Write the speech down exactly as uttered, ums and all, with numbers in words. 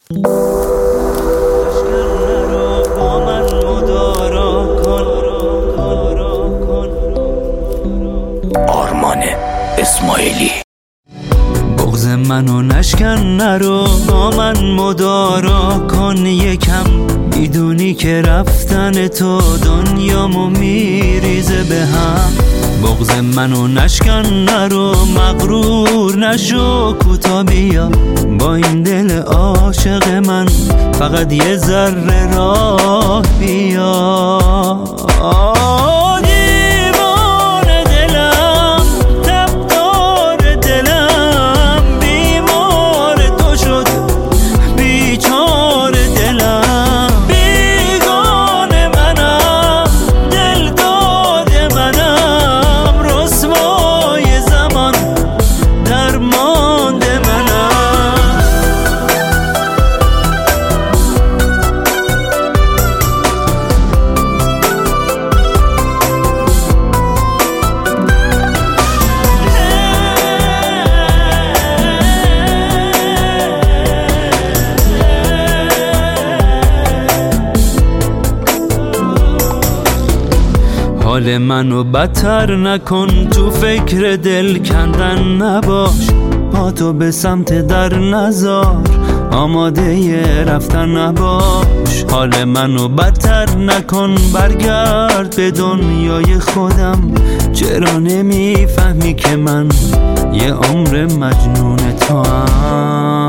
آرمان اسماعیلی. بغض منو نشکن نرو با من مدارا کن یکم، میدونی که رفتن تو دنیامو میریزه به هم. بغض منو نشکن نرو مغرور نشو کوتا بیا، با این دل عاشق من فقط یه ذره راه بیا. حال منو بدتر نکن، تو فکر دل کندن نباش، پا تو به سمت در نزار، آماده ی رفتن نباش. حال منو بدتر نکن، برگرد به دنیای خودم، چرا نمیفهمی که من یه عمر مجنون تو هم.